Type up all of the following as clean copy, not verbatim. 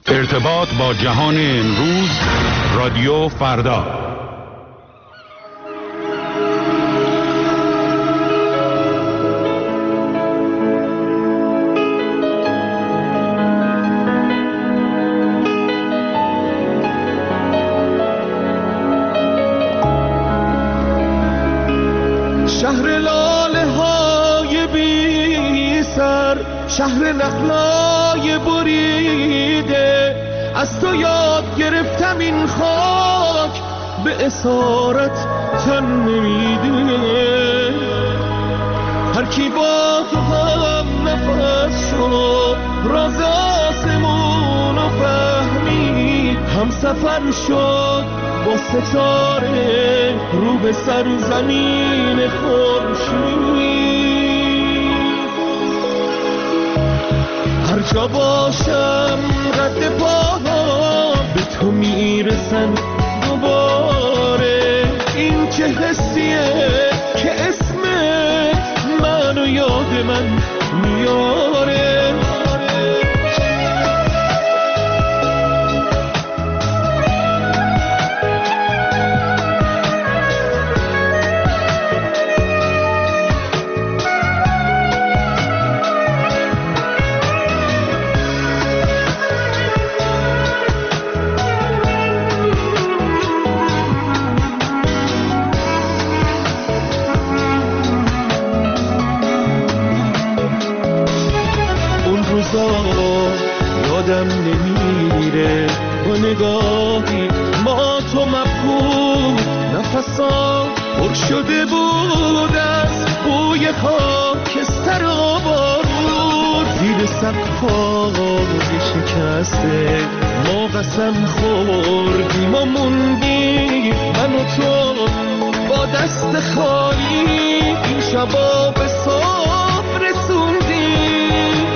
ارتباط با جهان امروز، رادیو فردا. شهر لاله های بی سر، شهر نخلای بریده، از تو یاد گرفتم این خاک به اسارت تن نمیده. هر کی با تو هم نفس شد، راز آسمون رو فهمید، هم سفر شد با ستاره رو به سرزمین خورشید. هر جا باشم قد پاها به تو میرسن دوباره. این چه حسیه که اسمت منو یاد من میاره. یادم نمیره با نگاهی ما تو مبهوت، نفسا پر شده بود از بوی خاکستر و بارود. زیر سقف‌های شکسته ما قسم خوردیم و موندیم، من و تو با دست خالی این شبا به صبح رسوندیم.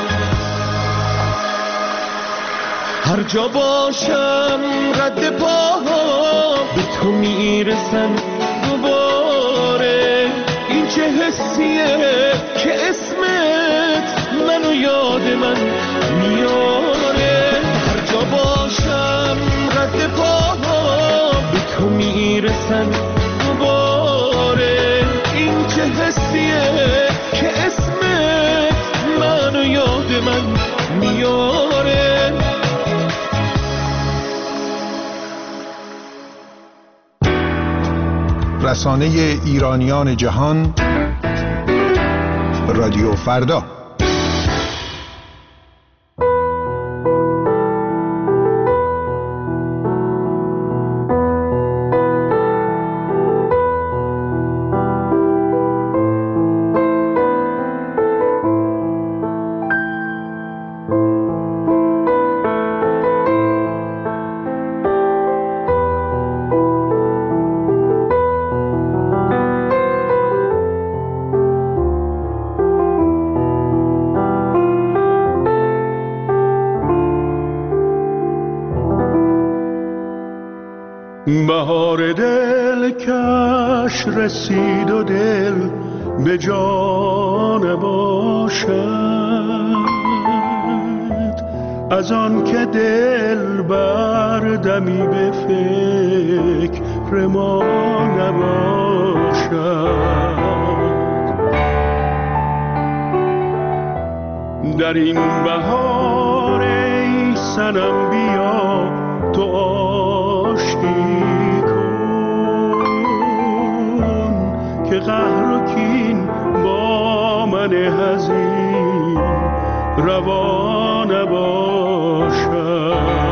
هر جا باشم قد پاها به تو میرسن دوباره. این چه حسیه که اسمت منو یاد من میاره. هر جا باشم قد پاها به تو میرسن دوباره. این چه حسیه که اسمت منو یاد من میاره. رسانه ایرانیان جهان، رادیو فردا. بهار دل کش رسید و دل به جان باشد، از آن که دل بردمی به فکر ما نباشد. در این بهار ای صنم بیا تو آشتی که قهر و کین با من حزین روا نباشد.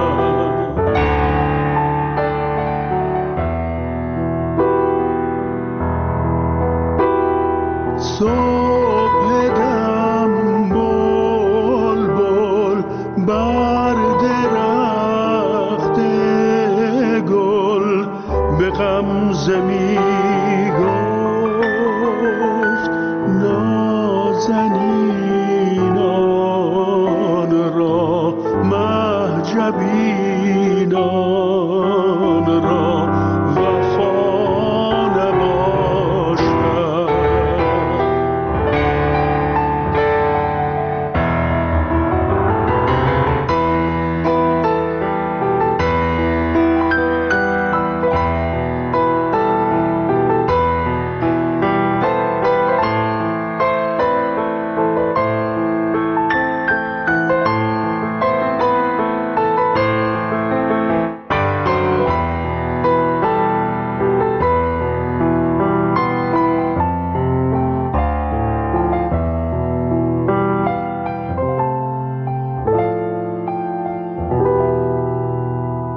صبح دم بلبل بر درخت گل به غمزه می گفت نازنینان را مهجبینان را وفا نباشد.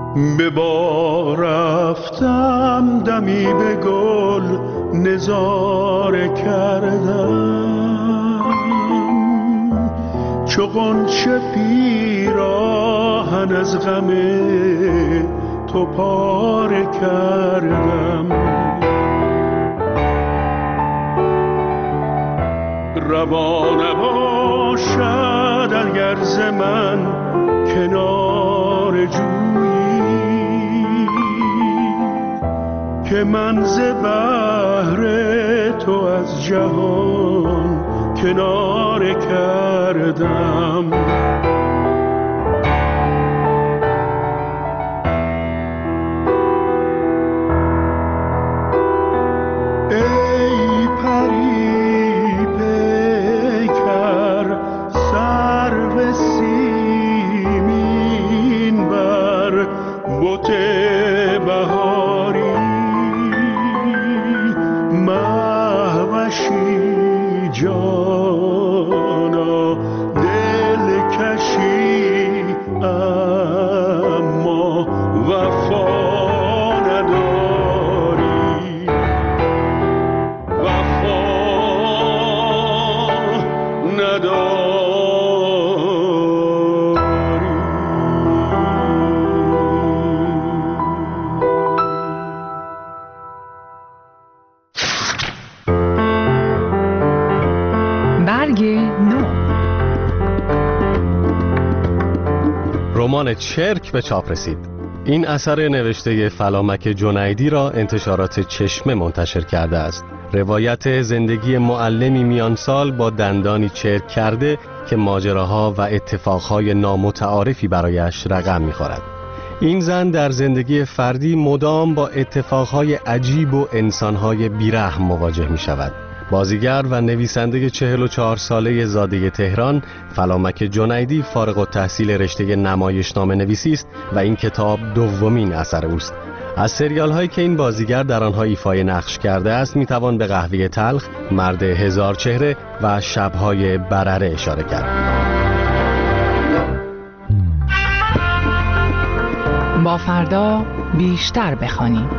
به باغ رفتم دمی به گل نظاره کردم، چو غنچه پیراهن از غم تو پاره کردم. روا نباشد اگر ز من کنار جویی، که من ز بحر تو از جهان کناره کردم. رمان چرک به چاپ رسید. این اثر نوشته فلامک جنیدی را انتشارات چشمه منتشر کرده است. روایت زندگی معلمی میان سال با دندانی چرک کرده که ماجراها و اتفاقهای نامتعارفی برایش رقم می‌خورد. این زن در زندگی فردی مدام با اتفاقهای عجیب و انسانهای بیرحم مواجه می‌شود. بازیگر و نویسنده 44 ساله زاده تهران فلامک جنیدی فارغ التحصیل رشته نمایشنامه نویسی است و این کتاب دومین اثر اوست. از سریال هایی که این بازیگر در آنها ایفای نقش کرده است میتوان به قهوه تلخ، مرد هزار چهره و شبهای برره اشاره کرد. با فردا بیشتر بخوانیم.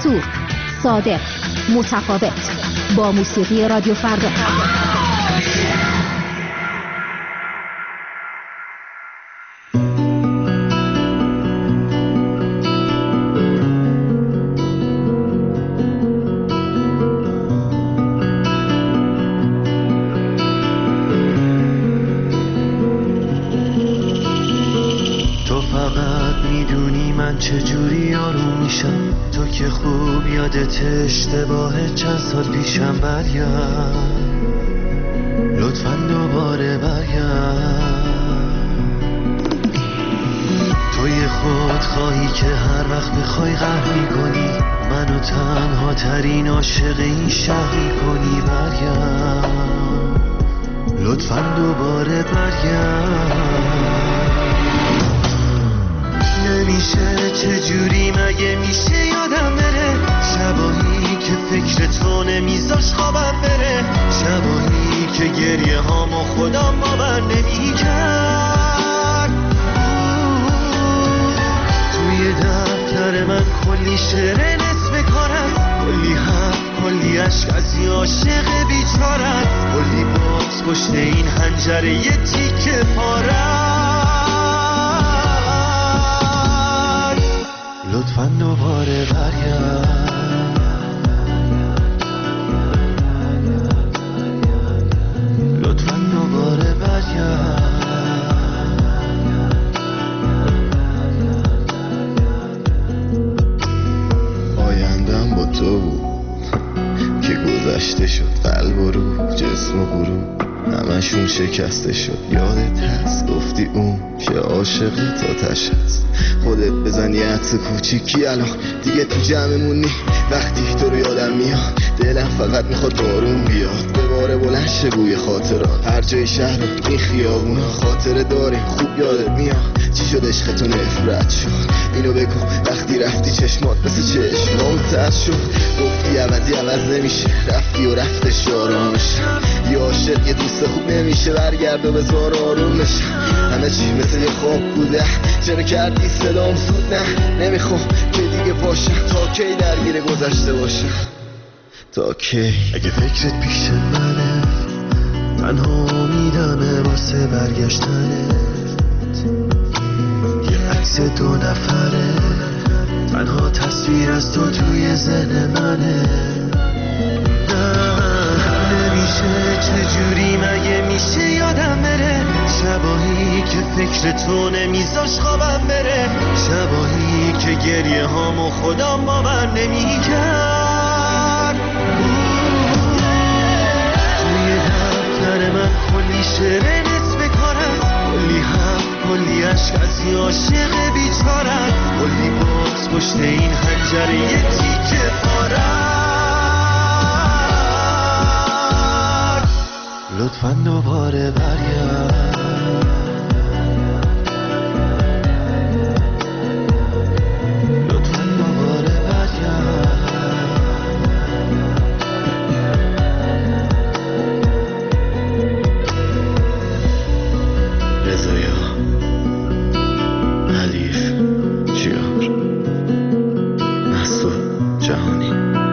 جسور، صادق، متفاوت، با موسیقی رادیو فردا. چجوری آروم میشم تو که خوب یادت اشتباه چند سال پیشم برگرد لطفاً دوباره برگرد توی خود خواهی که هر وقت بخوای قهر میکنی منو تنها ترین عاشق این شهر میکنی برگرد لطفاً دوباره برگرد نمیشه چجوری مگه میشه یادم بره شبایی که فکر تو نمیذاش خوابم بره شبایی که گریه هامو خودم باور نمیکرد توی دفتر من کلی شعر نصف کارم کلی حرف کلی عشق از یه عاشق بیچارم کلی باز پشت این حنجره یه تیکه پارم لطفاً دوباره برگرد لطفاً دوباره برگرد آیندم با تو بود که گذشته شد قلب و روح جسم و غروب همشون شکسته شد یادت هست گفتی اون که عاشقی تا تش هست خودت بزن یه عطس کوچیکی الان دیگه تو جمعمونی وقتی تو رو یادم میاد دلم فقط میخواد بارون بیاد به باره بلند شه بوی خاطرات هر جای شهر این خیابونا خاطره داریم خوب یادت میاد چی شد عشق تو نفرت شد اینو بگو وقتی رفتی چشمات مثل چشمام تر شد گفتی عوضی عوض نمیشه رفتی و رفتش آرامش یه عاشق یه دوست خوب نمیشه برگرد و بذار آروم بشه همه چی مثل یه خواب بوده چرا کردی صدام زود نه نمیخوام که دیگه باشم تا کی درگیر گذشته باشم تا کی اگه فکرت پیش منه تنها امیدمه واسه برگشتنت یه عکس دو نفره تنها تصویر از تو توی ذهن منه نمیشه چجوری مگه میشه یادم بره شبایی که فکر تو نمیذاش خوابم بره شبایی که گریه هامو خودم باور نمیکرد توی دفتر من کلی شعر نصف کارم کلی حرف کلی عشق از یه عاشق بیچارم کلی باز پشت این حنجره یه تیکه پارم لطفاً دوباره برگرد لطفاً دوباره برگرد رضایا حلیف جیار مسعود جهانی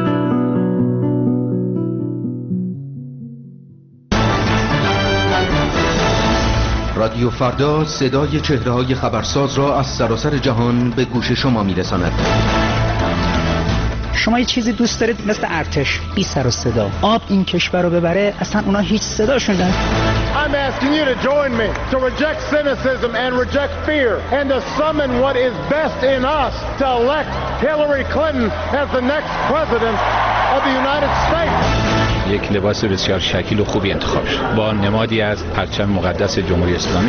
رادیو فردا صدای چهره‌های خبرساز را از سراسر جهان به گوش شما می‌رساند. شما یه چیزی دوست دارید مثل ارتش بی سر و صدا آب این کشور رو ببره اصلا اونا هیچ صداشون نداره. I'm asking you to join me to reject cynicism and reject fear and to summon what is best in us to elect Hillary Clinton as the next president of the United States. یک لباس بسیار شکیل و خوبی انتخاب شد با نمادی از پرچم مقدس جمهوری اسلامی.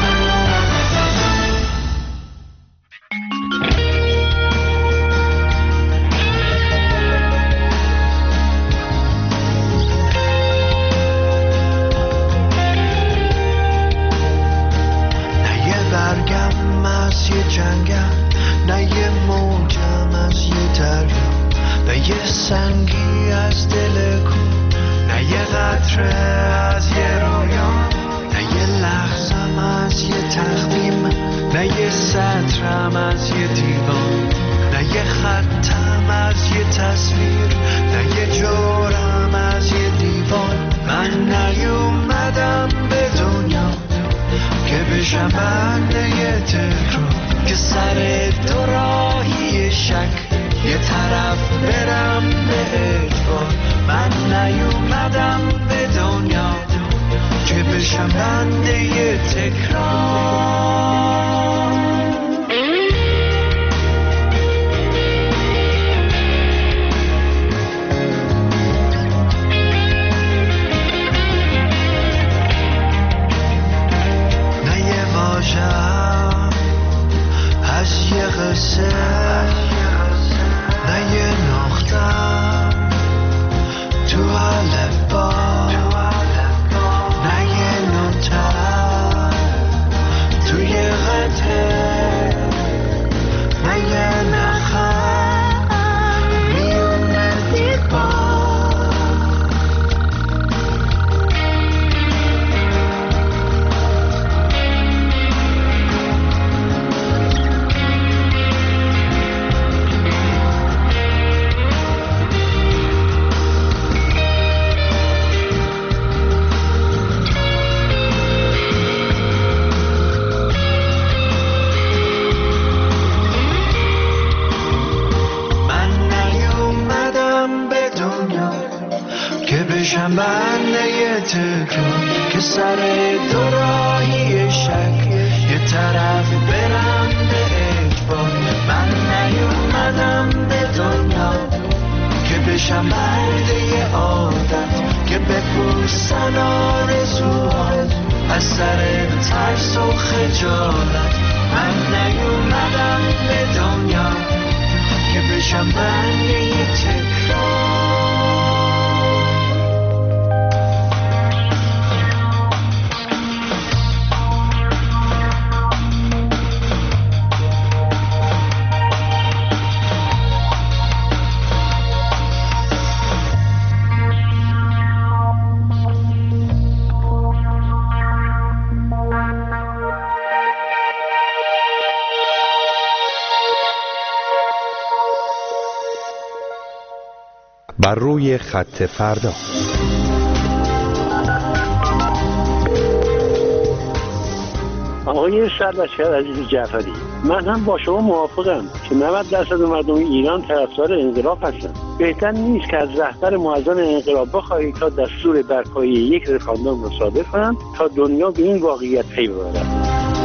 نه یه برگم از یه جنگم نه یه موجم از یه دریا نه یه سنگی از دل کو نه یه قطره از یه رویا نه یه لحظم از یه تخمیم نه یه سطرم از یه دیوان نه نه یه خطم از یه تصویر، نه یه جورم از یه دیوان. من نیومدم به دنیا که بشم بنده یه تکرار، که سر دو راهی شک یه طرف برم به اجبار. من نیومدم به دنیا که بشم بنده یه تکرار. از یه قصه، نه یه نقطه تو الفبا، نه یه نوته توی قطعه، نه یه نخه میونه دیوار. بشم بنده یه تکرار، که سر دو راهی شک یه طرف برم به اجبار. من نیومدم به دنیا که بشم بنده یه عادت، که بپوسن آرزوها از سر ترس و خجالت. من نیومدم به دنیا که بشم بنده یه تکرار. بر روی خط فردا. آقای سرلشکر عزیز جعفری، من هم با شما موافقم که 90% مردم ایران طرفدار انقلاب هستند. بهتر نیست که از رهبر معظم انقلاب بخواهید تا دستور برپایی یک رفراندوم را صادر کنند تا دنیا به این واقعیت پی ببرد.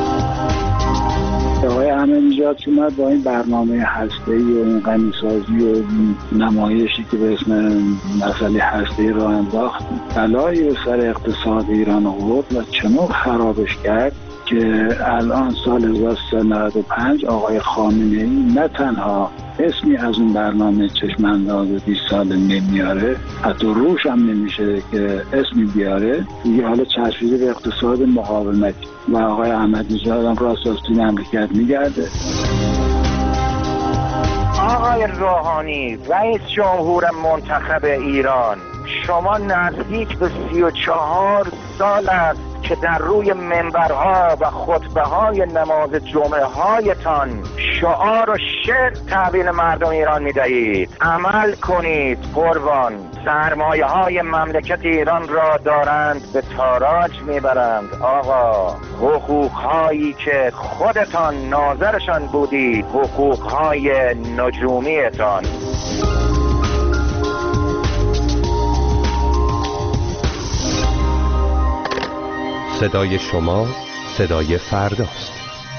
آقای احمدی‌نژاد اومد با این برنامه هسته‌ای و این غنی‌سازی و نمایشی که به اسم مسئله هسته‌ای را انداخت، بلایی به سر اقتصاد ایران آورد و چنان خرابش کرد که الان سال 1395 آقای خامنه‌ای نه تنها اسمی از اون برنامه چشم‌انداز 20 سال نمیاره، حتی روش هم نمیشه که اسمی بیاره دیگه. حالا چشمگیر به اقتصاد مقاومت و آقای احمدی‌نژاد هم راست از توی مملکت میگرده. آقای روحانی رئیس جمهور منتخب ایران، شما نزدیک به 34 سال است که در روی منبرها و خطبه‌های نماز جمعه هایتان شعار و شعر تحویل مردم ایران می‌دهید. عمل کنید قربان. سرمایه‌های مملکت ایران را دارند به تاراج میبرند. آقا، حقوق‌هایی که خودتان ناظرشان بودید، حقوق‌های نجومیتان. صدای شما صدای فرداست.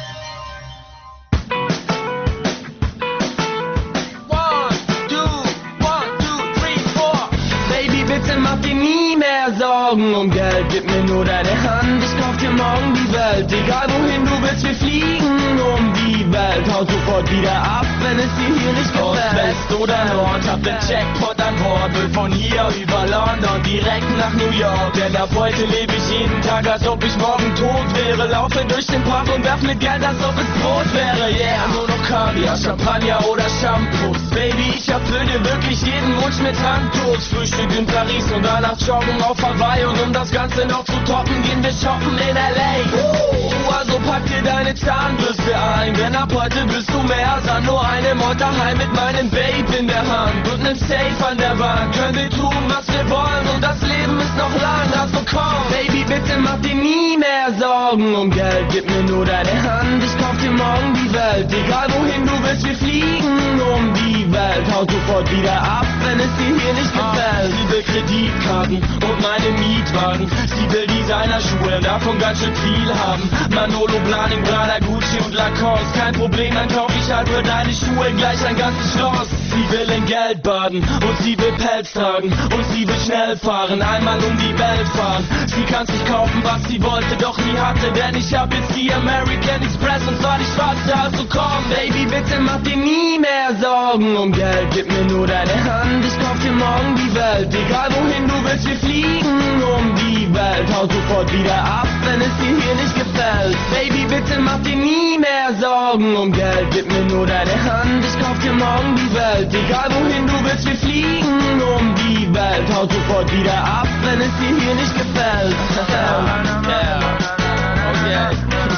Sorgen um Geld, gib mir nur deine Hand, ich kauf dir morgen die Welt. Egal wohin du willst, wir fliegen um die Welt. Hau sofort wieder ab, wenn es dir hier nicht gefällt. Ost, West oder Nord, hab den Jackpot an Bord. Will von hier über London direkt nach New York. Denn ab heute lebe ich jeden Tag, als ob ich morgen tot wäre. Laufe durch den Park und werf mit Geld, als ob es Brot wäre. Yeah, nur noch Kaviar, Champagner oder Shampoos. Baby, ich erfüll dir wirklich jeden Wunsch mit Handtos. Frühstück in Paris und danach joggen auf Hawaii. Und um das Ganze noch zu toppen, gehen wir shoppen in L.A. Also pack dir deine Zahnbürste ein, denn ab heute bist du mehr sein, nur eine Mord daheim mit meinem Babe in der Hand und nem Safe an der Wand. Können wir tun, was wir wollen und das Leben ist noch lang, also komm. Baby, bitte mach dir nie mehr Sorgen um Geld, gib mir nur deine Hand, ich kauf dir morgen die Welt. Egal wohin du willst, wir fliegen um die Welt. Haut sofort wieder ab, wenn es dir hier nicht gefällt. Sie will Kreditkarten und meine Mietwagen. Sie will Designerschuhe, davon ganz schön viel haben. Manolo, Blahnik, Prada, Gucci und Lacoste. Kein Problem, dann kauf ich halt für deine Schuhe gleich ein ganzes Schloss. Sie will in Geld baden und sie will Pelz tragen und sie will schnell fahren, einmal um die Welt fahren. Sie kann sich kaufen, was sie wollte, doch nie hatte, denn ich hab jetzt die American Express und zwar die schwarze. Also komm, Baby, bitte mach dir nie mehr Sorgen um Geld, gib mir nur deine Hand, ich kauf dir morgen die Welt. Egal wohin du willst, wir fliegen um die Welt. Haut sofort wieder ab, wenn es dir hier nicht gefällt. Baby, bitte mach dir nie mehr Sorgen um Geld, gib mir nur deine Hand, ich kauf dir morgen die Welt. Egal wohin du willst, wir fliegen um die Welt. Haut sofort wieder ab, wenn es dir hier nicht gefällt. Yeah. Okay.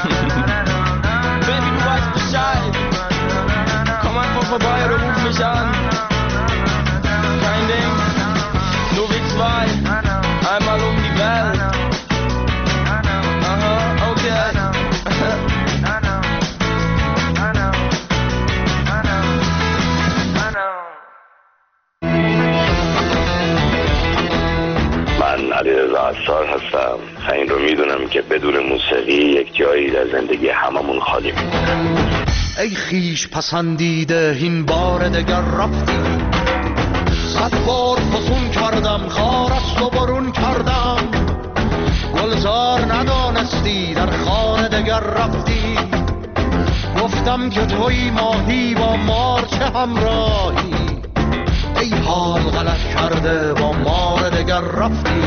Baby, du weißt Bescheid. Komm einfach vorbei oder ruf mich an. Kein Ding, nur wir zwei. Einmal um die Welt. Aha, okay. من علیرضا عصار هستم. این رو میدونم که بدون موسیقی یک جایی در زندگی هممون خالی میمونه. ای خیش پسندیده این بار دگر رفتی، 100 بار فسون کردم خارست و برون کردم، گلزار ندانستی در خانه دگر رفتی، گفتم که توی ماهی با مار چه همراهی، ای حال غلط کرده با مار دگر رفتی.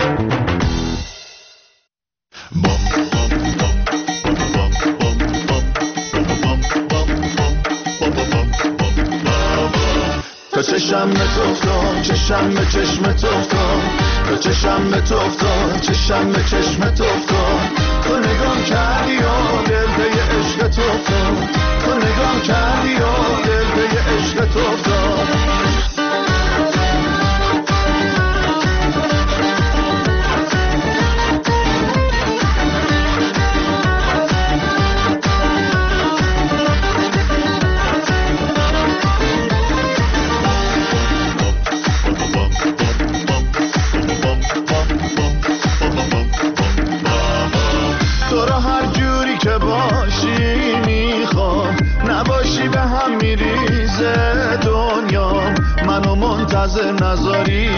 تا چشم به تو افتاد، چشم به چشم تو افتاد، تا چشم به تو افتاد، چشم به چشم تو افتاد، تو نگام کردی و دل به عشق تو افتاد، تو نگام کردی و دل به عشق تو افتاد. منتظر نذاری،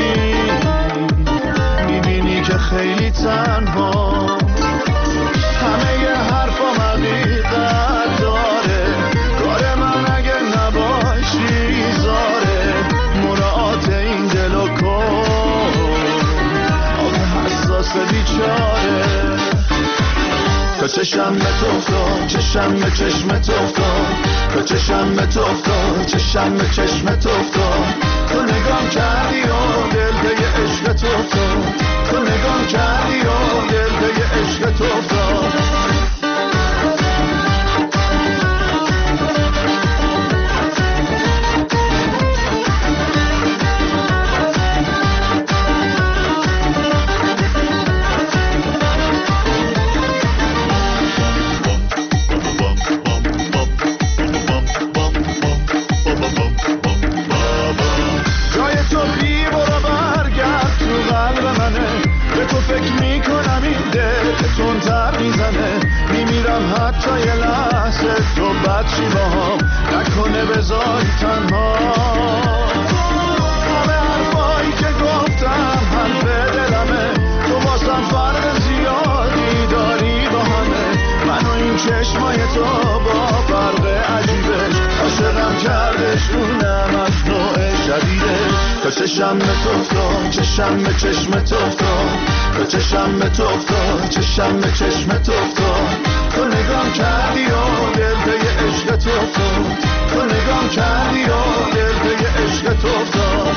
میبینی که خیلی تنها، همه ی حرفام حقیقت داره، کار من اگر نباشی زاره، مراعات این دل و کن آخه حساس بیچاره. تا چشم به تو افتاد، چشم به چشم تو افتاد، تا چشم به تو افتاد، چشم به چشم تو افتاد، تو نگام کردی و دل به عشق تو افتاد، تو نگام کردی و دل به عشق تو افتاد. حتی یه لحظه تو بدشی با هم نکنه بذاری تنها، همه حرفایی که گفتم حرف دلمه، تو باسم فرق زیادی داری با همه، من و این چشمای تو با فرق عجیبش عاشقم کردش، اونم از نوع شدیدش. تا چشم به تو افتاد، چشم به چشم تو افتاد، تا چشم به تو افتاد، چشم به چشم تو افتاد، تو نگام کردی و دل به عشق تو افتاد، تو نگام کردی و دل به عشق تو افتاد.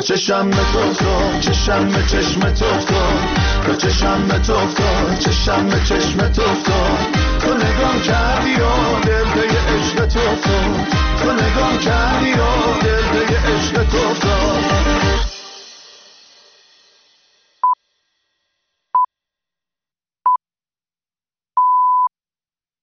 چشم به تو افتاد، چشم به چشم تو افتاد، تو چشم به تو افتاد، چشم به چشم تو افتاد، تو نگاه کردی و دل به عشق تو افتاد، تو نگاه کردی